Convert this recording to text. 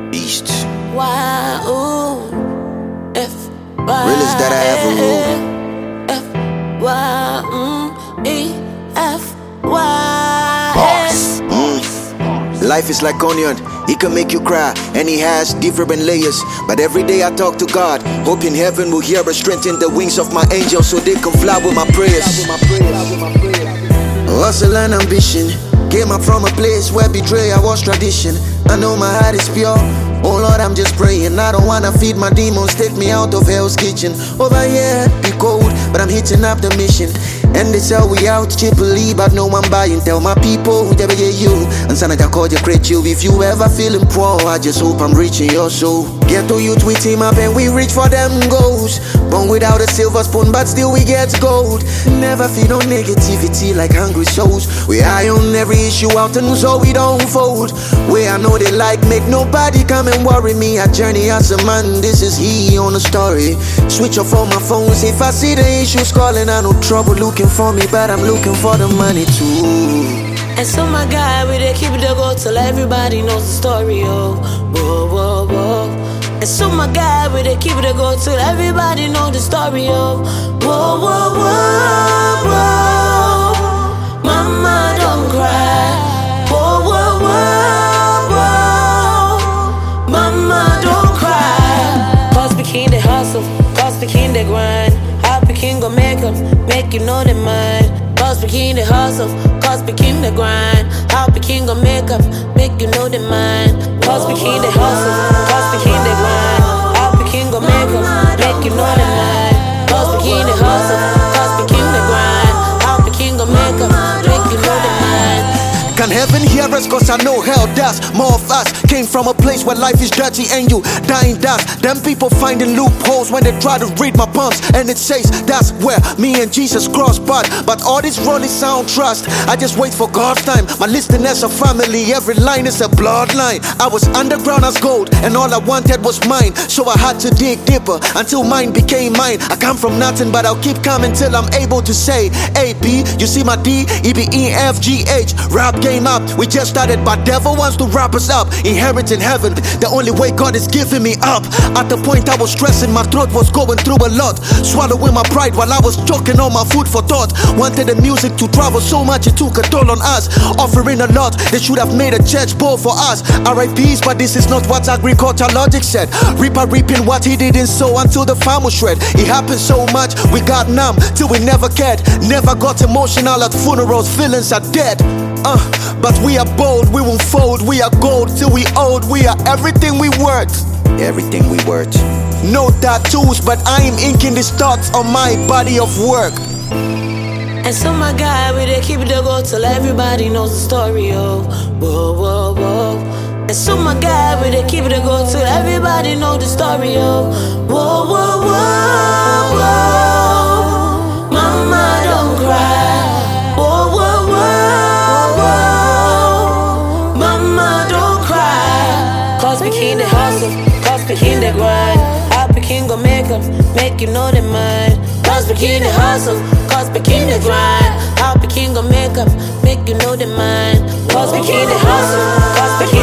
East. Y, ooh, F, Y, Realest that I ever ruled. F, Y, E, F, Y, Boss. Life is like onion, he can make you cry, and he has different layers. But every day I talk to God, hoping heaven will hear us, strengthen the wings of my angels so they can fly with my prayers. Hustle and ambition came up from a place where betrayal was tradition. I know my heart is pure. Oh Lord, I'm just praying. I don't wanna feed my demons, take me out of hell's kitchen. Over here, be cold, but I'm hitting up the mission. And they sell we out cheaply, but no one buying. Tell my people who never get you. And son, I call you great you. If you ever feeling poor, I just hope I'm reaching your soul. Get to youth, we team up and we reach for them goals. Born without a silver spoon, but still we get gold. Never feed on negativity like hungry souls. We eye on every issue out and so we don't fold. Where I know they like, make nobody come and worry me. I journey as a man, this is he on the story. Switch off all my phones if I see the issues calling. I no trouble looking for me, but I'm looking for the money too. And so my guy, we dey keep it a go till everybody knows the story, oh. Whoa, whoa, whoa. And so my guy, we dey keep it a go till everybody know the story, oh. Whoa, whoa, whoa, whoa. Mama, don't cry. Whoa, whoa, whoa, whoa. Mama, don't cry. Cause we king they hustle, cause we king they grind. How we king gon' make you know they mind. Cause we king they hustle, cause we king they grind. How we king gon' make you know they mind. Cause we king they hustle, cause we king they grind. How we king gon' make you know they mind. Cause we king they hustle, cause we king they grind. How we king gon' make you know they mind. Can heaven hear us? Cause I know hell does. More of us came from a place where life is dirty and you dying dust. Them people finding loopholes when they try to read my palms. And it says that's where me and Jesus cross. But all this rolling sound trust. I just wait for God's time. My listeners are family, every line is a bloodline. I was underground as gold and all I wanted was mine. So I had to dig deeper until mine became mine. I come from nothing but I'll keep coming till I'm able to say A, B, you see my D, E, B, E, F, G, H. Rap game up, we just started but devil wants to wrap us up. Inheriting heaven, the only way God is giving me up. At the point I was stressing, my throat was going through a lot. Swallowing my pride while I was choking on my food for thought. Wanted the music to travel so much it took a toll on us. Offering a lot, they should have made a church bowl for us. RIPs, but this is not what agriculture logic said. Reaper reaping what he didn't sow until the farm was shred. It happened so much, we got numb till we never cared. Never got emotional at funerals, feelings are dead. But we are bold, we won't fold. We are gold till we old. We are everything we worth. Everything we worth. No tattoos, but I am inking these thoughts on my body of work. And so my guy, we dey keep it a go till everybody knows the story, oh. Whoa, whoa, whoa. And so my guy, we dey keep it a go till everybody know the story, oh. Whoa, whoa, whoa, whoa. Mama, don't cry. Whoa, whoa, whoa, whoa. Mama, don't cry. Cause we king they hustle, cause we king they grind. How we king gon' make you know they mind. Cause we king they hustle, cause we king they grind. How we king gon' make you know they mind. Cause we king they hustle, cause we king